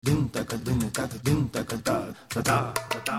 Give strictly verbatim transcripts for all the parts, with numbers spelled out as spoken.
Dum taka dum taka dum taka da da da da.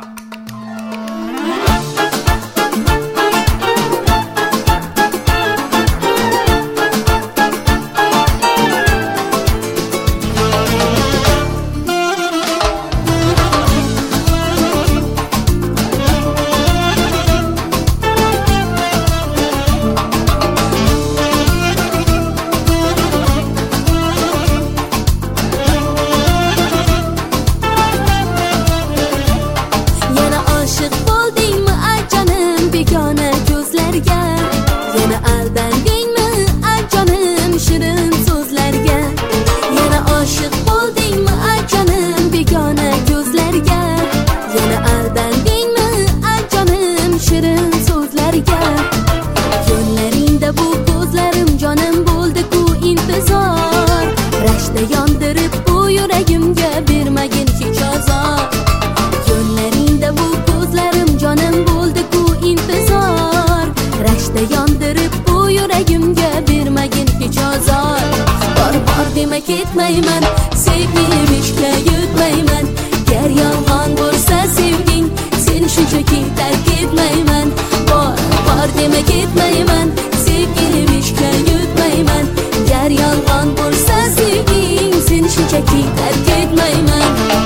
Yandırıp bu yüreğimge bermagin hiç azar. Yo'llaringda bu ko'zlarim jonim bo'ldi ku intizor. Rashda yondirib bu yüreğimge bermagin hiç azar. Bor bor dema ketmayman, sevgim ishga yutmayman. Gar yolg'on bo'lsa sevging, seni shunchaki tark etmayman. Bor bor dema ketmayman, sevgim ishga yutmayman. Gar yolg'on bo'lsa sevging, seni shunchaki tark etmayman.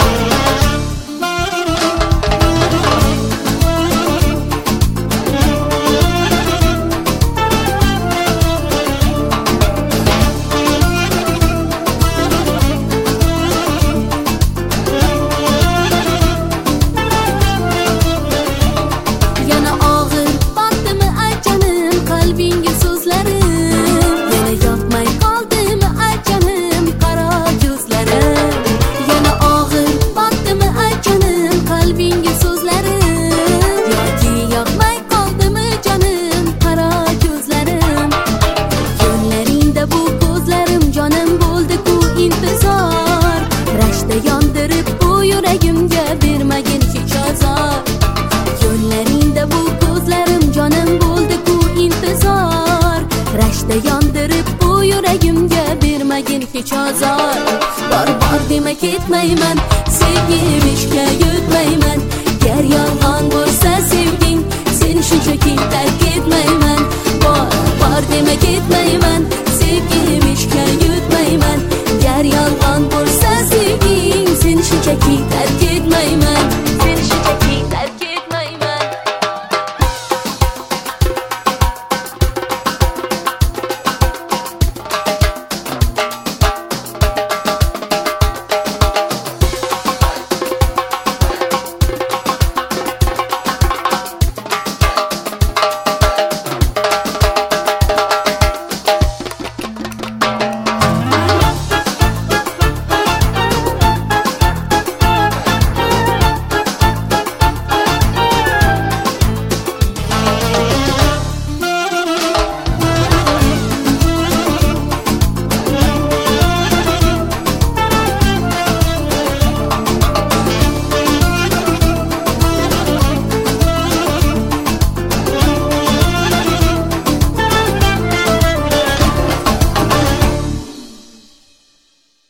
Yana og'ir botdimi aytganim qalbingga so'zlarim. Yana yoqmay qoldimi aytganim qaro ko'zlarim. Yana og'ir botdimi aytganim qalbingga so'zlarim. Yoki yoqmay qoldimi jonim qaro ko'zlarim. Yo'llaringda bu ko'zlarim jonim bo'ldi ku intizor. Rashda yondirib bu yüreğimge bermagin hiç azar. Yo'llaringda bu ko'zlarim jonim bo'ldi ku intizor. Rashda yondirib bu yüreğimge bermagin hiç azar. Bor bor dema ketmayman, sevgim ishga yutmayman. Gar yolg'on bo'lsa sevging, seni shunchaki tark etmayman. Bor bor dema ketmayman, sevgim ishga yutmayman. Gar yolg'on bo'lsa sevging,